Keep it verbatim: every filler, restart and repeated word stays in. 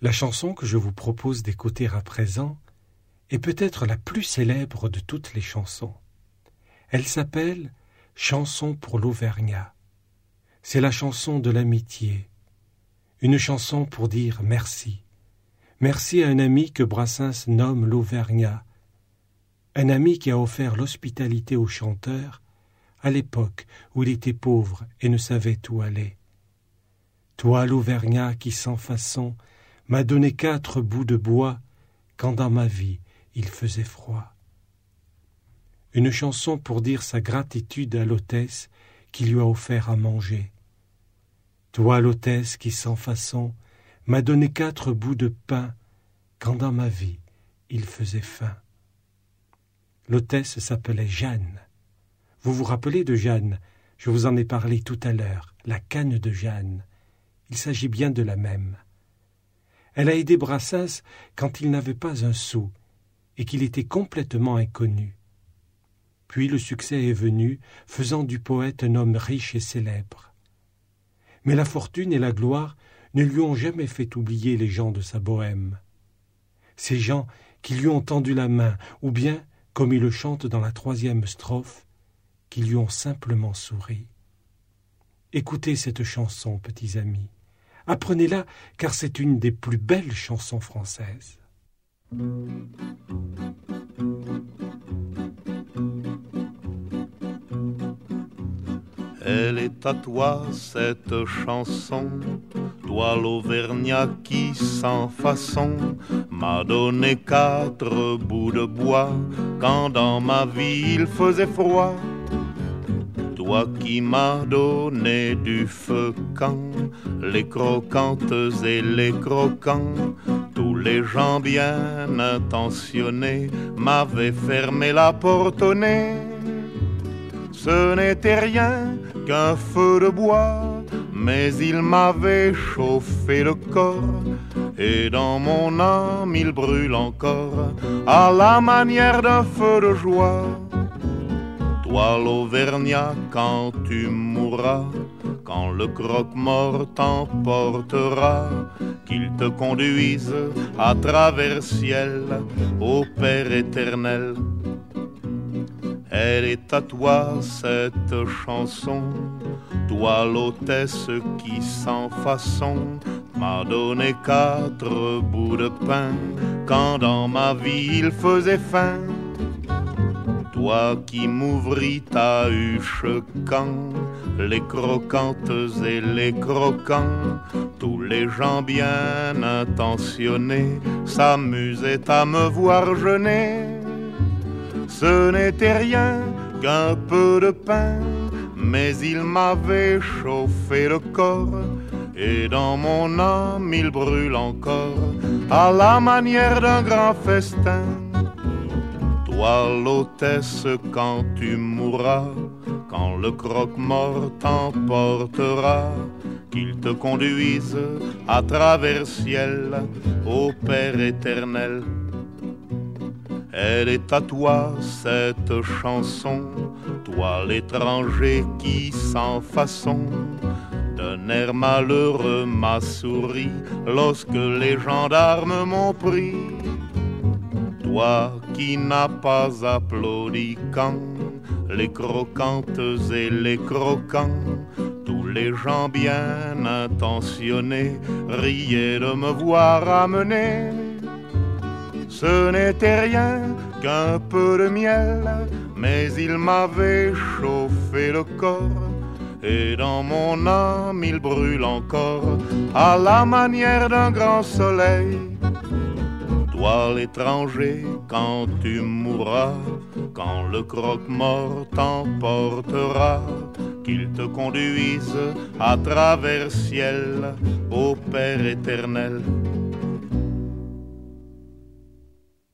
La chanson que je vous propose d'écouter à présent est peut-être la plus célèbre de toutes les chansons. Elle s'appelle « Chanson pour l'Auvergnat ». C'est la chanson de l'amitié, une chanson pour dire merci. Merci à un ami que Brassens nomme l'Auvergnat, un ami qui a offert l'hospitalité au chanteur à l'époque où il était pauvre et ne savait où aller. Toi, l'Auvergnat qui sans façon m'a donné quatre bouts de bois quand dans ma vie il faisait froid. Une chanson pour dire sa gratitude à l'hôtesse qui lui a offert à manger. Toi, l'hôtesse qui sans façon m'a donné quatre bouts de pain quand dans ma vie il faisait faim. L'hôtesse s'appelait Jeanne. Vous vous rappelez de Jeanne? Je vous en ai parlé tout à l'heure, la canne de Jeanne. Il s'agit bien de la même. Elle a aidé Brassens quand il n'avait pas un sou et qu'il était complètement inconnu. Puis le succès est venu, faisant du poète un homme riche et célèbre. Mais la fortune et la gloire ne lui ont jamais fait oublier les gens de sa bohème. Ces gens qui lui ont tendu la main, ou bien, comme il le chante dans la troisième strophe, qui lui ont simplement souri. Écoutez cette chanson, petits amis. Apprenez-la, car c'est une des plus belles chansons françaises. Elle est à toi cette chanson, toi l'Auvergnat qui sans façon m'a donné quatre bouts de bois quand dans ma vie il faisait froid. Toi qui m'as donné du feu quand les croquantes et les croquants, tous les gens bien intentionnés m'avaient fermé la porte au nez. Ce n'était rien qu'un feu de bois, mais il m'avait chauffé le corps, et dans mon âme il brûle encore, à la manière d'un feu de joie. Toi l'Auvergnat, quand tu mourras, quand le croque-mort t'emportera, qu'il te conduise à travers ciel au Père éternel. Elle est à toi cette chanson, toi l'hôtesse qui sans façon m'a donné quatre bouts de pain quand dans ma vie il faisait faim. Toi qui m'ouvris ta huche quand les croquantes et les croquants, tous les gens bien intentionnés s'amusaient à me voir jeûner. Ce n'était rien qu'un peu de pain, mais il m'avait chauffé le corps, et dans mon âme il brûle encore, à la manière d'un grand festin. Toi l'hôtesse, quand tu mourras, quand le croque-mort t'emportera, qu'il te conduise à travers ciel au Père éternel. Elle est à toi cette chanson, toi l'étranger qui sans façon d'un air malheureux m'a souri lorsque les gendarmes m'ont pris. Toi qui n'as pas applaudi quand les croquantes et les croquants, tous les gens bien intentionnés riaient de me voir amener. Ce n'était rien qu'un peu de miel, mais il m'avait chauffé le corps, et dans mon âme il brûle encore, à la manière d'un grand soleil. Toi l'étranger, quand tu mourras, quand le croque-mort t'emportera, qu'il te conduise à travers ciel au Père éternel.